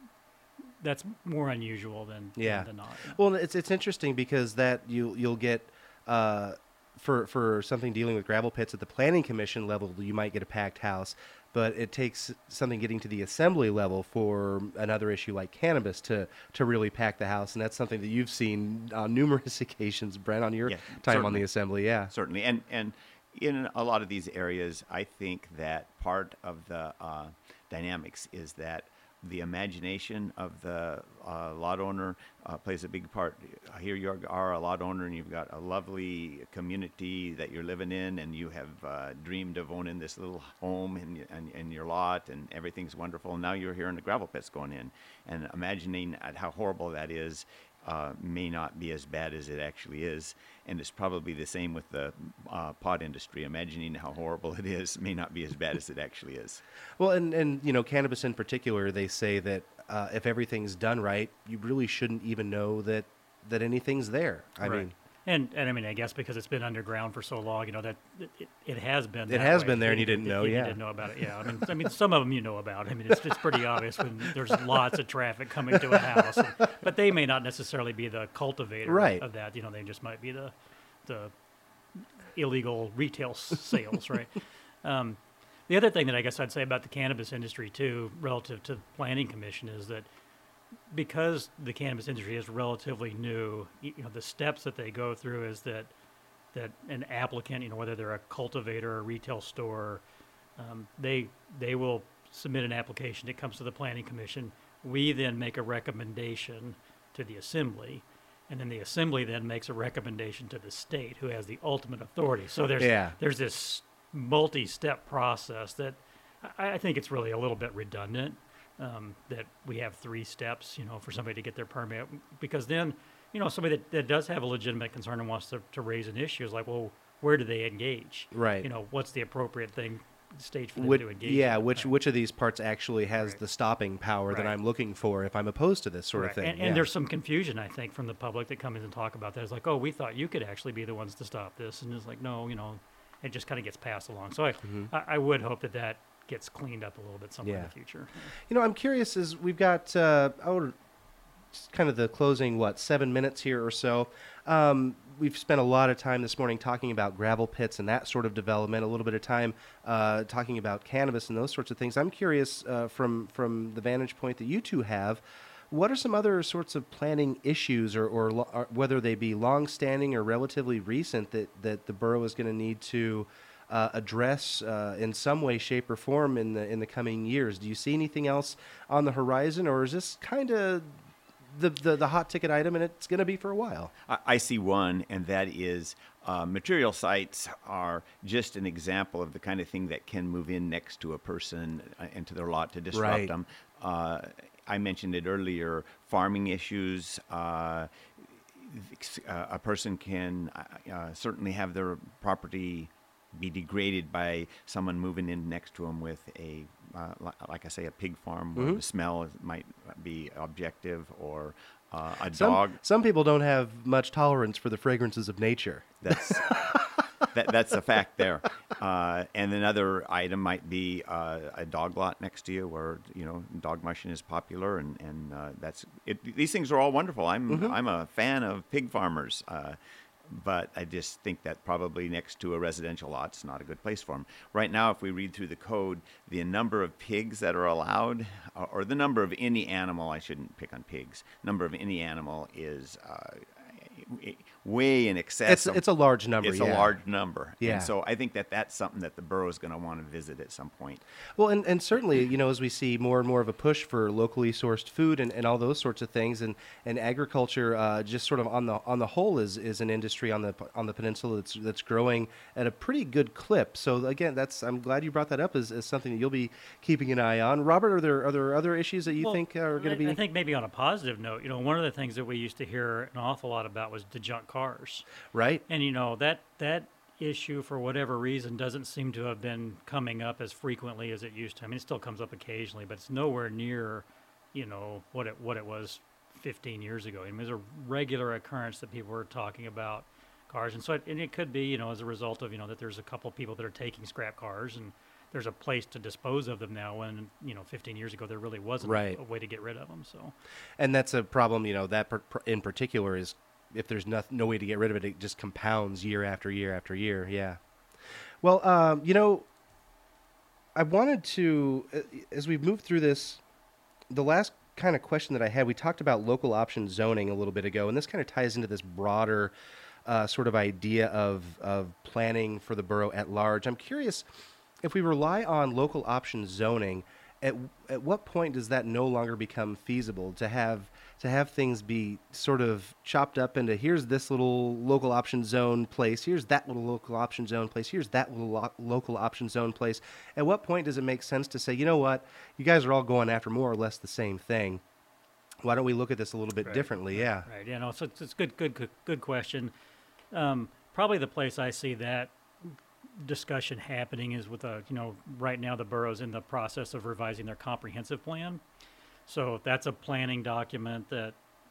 that's more unusual than Yeah. than not. Well, it's it's interesting because that you you'll get uh, for for something dealing with gravel pits at the planning commission level, you might get a packed house, but it takes something getting to the assembly level for another issue like cannabis to to really pack the house, and that's something that you've seen on numerous occasions, Brent, on your Yeah, time on certainly. the assembly. Yeah. Certainly, and and in a lot of these areas, I think that part of the uh, dynamics is that the imagination of the uh, lot owner uh, plays a big part. Here you are, a lot owner, and you've got a lovely community that you're living in, and you have uh, dreamed of owning this little home in, y- in, in your lot, and everything's wonderful. And now you're hearing the gravel pits going in, and imagining at how horrible that is. Uh, may not be as bad as it actually is, and it's probably the same with the uh, pot industry. Imagining how horrible it is may not be as bad as it actually is. Well, and, and you know, cannabis in particular, they say that uh, if everything's done right, you really shouldn't even know that, that anything's there. I Right. mean, And and I mean, I guess because it's been underground for so long, you know that it, it, it has been. It that has way. been there and you It- didn't it- know, You yeah. didn't know about it. Yeah, I mean, I mean, some of them you know about. I mean, it's it's pretty obvious when there's lots of traffic coming to a house, and- but they may not necessarily be the cultivator Right. of that. You know, they just might be the the illegal retail s- sales, right? Um, the other thing that I guess I'd say about the cannabis industry too, relative to the Planning Commission, is that because the cannabis industry is relatively new, y- you know, the steps that they go through is that that an applicant, you know, whether they're a cultivator or a retail store, um, they they will submit an application. It comes to the Planning Commission. We then make a recommendation to the Assembly, and then the Assembly then makes a recommendation to the state, who has the ultimate authority. So there's Yeah. there's this multi-step process that I, I think it's really a little bit redundant. Um, that we have three steps, you know, for somebody to get their permit, because then, you know, somebody that, that does have a legitimate concern and wants to, to raise an issue is like, well, where do they engage? Right. You know, what's the appropriate thing, stage for them Which, to engage? yeah, in? which Right. which of these parts actually has Right. the stopping power that Right. I'm looking for if I'm opposed to this sort of Right. thing? And, yeah. and there's some confusion, I think, from the public that come in and talk about that. It's like, oh, we thought you could actually be the ones to stop this, and it's like, no, you know, it just kind of gets passed along. So I, Mm-hmm. I, I would hope that that gets cleaned up a little bit somewhere in Yeah. the future. You know, I'm curious as we've got uh, oh, just kind of the closing, what, seven minutes here or so. Um, we've spent a lot of time this morning talking about gravel pits and that sort of development, a little bit of time uh, talking about cannabis and those sorts of things. I'm curious uh, from, from the vantage point that you two have, what are some other sorts of planning issues or, or, lo- or whether they be long-standing or relatively recent that, that the borough is going to need to uh, address uh, in some way, shape, or form in the in the coming years? Do you see anything else on the horizon, or is this kind of the, the the hot ticket item, and it's going to be for a while? I, I see one, and that is uh, material sites are just an example of the kind of thing that can move in next to a person uh, into their lot to disrupt Right. them. Uh, I mentioned it earlier, farming issues. Uh, uh, a person can uh, uh, certainly have their property be degraded by someone moving in next to them with a, uh, li- like I say, a pig farm where Mhm. the smell is- might be objective, or uh, a Some, dog. some people don't have much tolerance for the fragrances of nature. That's that, that's a fact there. Uh, and another item might be uh, a dog lot next to you, where you know dog mushing is popular, and and uh, that's it. These things are all wonderful. I'm I'm a fan of pig farmers. Uh, But I just think that probably next to a residential lot's not a good place for them. Right now, if we read through the code, the number of pigs that are allowed, or, or the number of any animal, I shouldn't pick on pigs, number of any animal is, uh, way in excess. It's of, it's a large number. It's yeah. a large number. Yeah. And so I think that that's something that the borough is going to want to visit at some point. Well, and, and certainly, you know, as we see more and more of a push for locally sourced food and, and all those sorts of things, and, and agriculture, uh, just sort of on the on the whole, is, is an industry on the on the peninsula that's that's growing at a pretty good clip. So again, that's I'm glad you brought that up as, as something that you'll be keeping an eye on. Robert, are there are there other issues that you Well, think are going to I- be? I think maybe on a positive note, you know, one of the things that we used to hear an awful lot about was the junk cars. right. And you know that that issue, for whatever reason, doesn't seem to have been coming up as frequently as it used to. I mean, it still comes up occasionally, but it's nowhere near, you know, what it what it was fifteen years ago. I mean, it was a regular occurrence that people were talking about cars, and so it, and it could be, you know, as a result of, you know, that there's a couple of people that are taking scrap cars, and there's a place to dispose of them now. When, you know, fifteen years ago there really wasn't Right. a way to get rid of them. So And that's a problem, you know, that per, per- in particular is if there's no, no way to get rid of it, it just compounds year after year after year. Yeah. Well, um, you know, I wanted to, uh, as we move through this, the last kind of question that I had, we talked about local option zoning a little bit ago, and this kind of ties into this broader uh, sort of idea of, of planning for the borough at large. I'm curious, if we rely on local option zoning, at at what point does that no longer become feasible to have to have things be sort of chopped up into, here's this little local option zone place, here's that little local option zone place, here's that little lo- local option zone place? At what point does it make sense to say, you know what, you guys are all going after more or less the same thing? Why don't we look at this a little bit Right. differently? Yeah. Right. You know, so it's, it's good, good, good, good question. Um, probably the place I see that discussion happening is with a, you know, right now the borough's in the process of revising their comprehensive plan. So that's a planning document that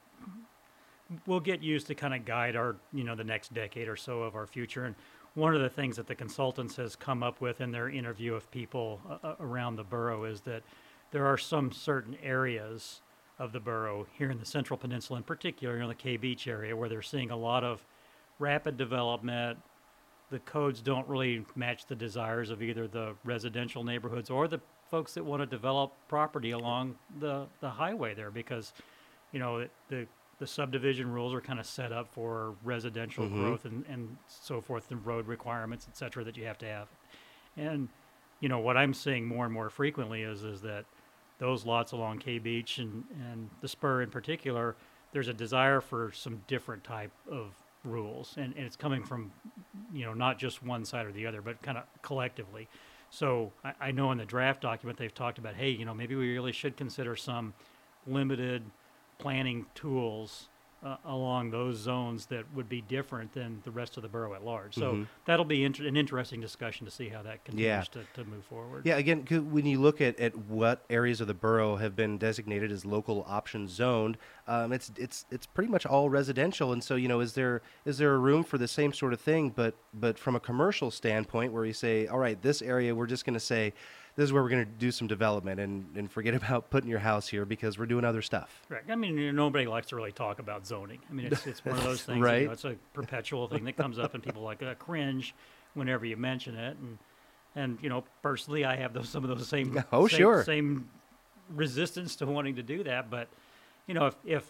will get used to kind of guide our, you know, the next decade or so of our future. And one of the things that the consultants has come up with in their interview of people uh, around the borough is that there are some certain areas of the borough here in the Central Peninsula, in particular, in the K Beach area, where they're seeing a lot of rapid development. The codes don't really match the desires of either the residential neighborhoods or the folks that want to develop property along the, the highway there, because, you know, the the subdivision rules are kind of set up for residential Mhm. growth and, and so forth, and road requirements, et cetera, that you have to have. And, you know, what I'm seeing more and more frequently is is that those lots along K Beach and, and the Spur in particular, there's a desire for some different type of rules, and, and it's coming from, you know, not just one side or the other, but kind of collectively. So I, I know in the draft document they've talked about, hey, you know, maybe we really should consider some limited planning tools uh, along those zones that would be different than the rest of the borough at large. So Mhm. that'll be inter- an interesting discussion to see how that continues Yeah. to, to move forward. Yeah, again, 'cause when you look at, at what areas of the borough have been designated as local option zoned, um, it's it's it's pretty much all residential. And so, you know, is there is there a room for the same sort of thing, but but from a commercial standpoint, where you say, all right, this area we're just going to say, this is where we're going to do some development, and, and forget about putting your house here because we're doing other stuff. Right. I mean, you know, nobody likes to really talk about zoning. I mean, it's it's one of those things. Right. You know, it's a perpetual thing that comes up, and people like uh, cringe whenever you mention it. And and you know, personally, I have those some of those same Oh, same, sure. same resistance to wanting to do that. But you know, if if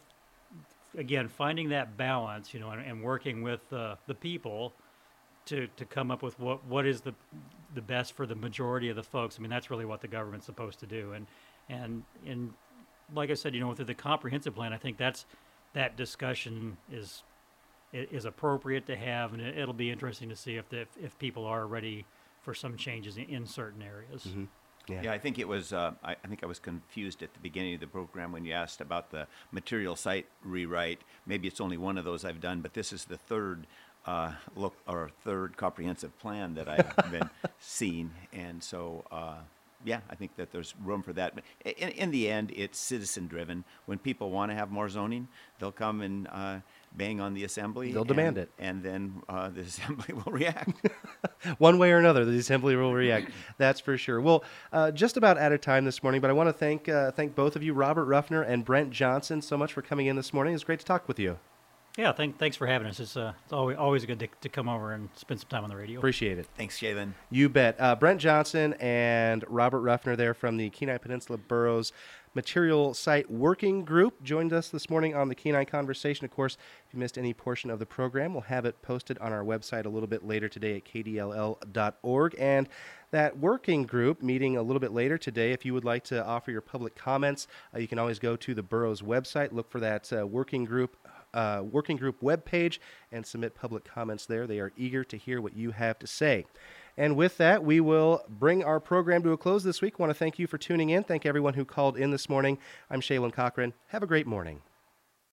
again finding that balance, you know, and, and working with uh, the people to to come up with what what is the the best for the majority of the folks. I mean, that's really what the government's supposed to do. And and and like I said, you know, through the comprehensive plan, I think that's that discussion is i- is appropriate to have, and it, it'll be interesting to see if the, if, if people are ready for some changes in, in certain areas. Mhm. Yeah. Yeah, I think it was. Uh, I, I think I was confused at the beginning of the program when you asked about the material site rewrite. Maybe it's only one of those I've done, but this is the third uh, look or third comprehensive plan that I've been seeing, and so uh, yeah, I think that there's room for that. But in, in the end, it's citizen driven. When people want to have more zoning, they'll come and uh, bang on the assembly. They'll and, demand it. and then uh, the assembly will react. One way or another, the assembly will react. That's for sure. Well, uh, just about out of time this morning, but I want to thank uh, thank both of you, Robert Ruffner and Brent Johnson, so much for coming in this morning. It's great to talk with you. Yeah, thank, thanks for having us. It's uh, it's always always good to, to come over and spend some time on the radio. Appreciate it. Thanks, Jalen. You bet. Uh, Brent Johnson and Robert Ruffner there from the Kenai Peninsula Boroughs Material Site Working Group joined us this morning on the Kenine Conversation. Of course, if you missed any portion of the program, we'll have it posted on our website a little bit later today at k d l l dot org. And that working group meeting a little bit later today, if you would like to offer your public comments, uh, you can always go to the borough's website, look for that uh, working group Uh, working group webpage and submit public comments there. They are eager to hear what you have to say. And with that, we will bring our program to a close this week. I want to thank you for tuning in. Thank everyone who called in this morning. I'm Shaylin Cochran. Have a great morning.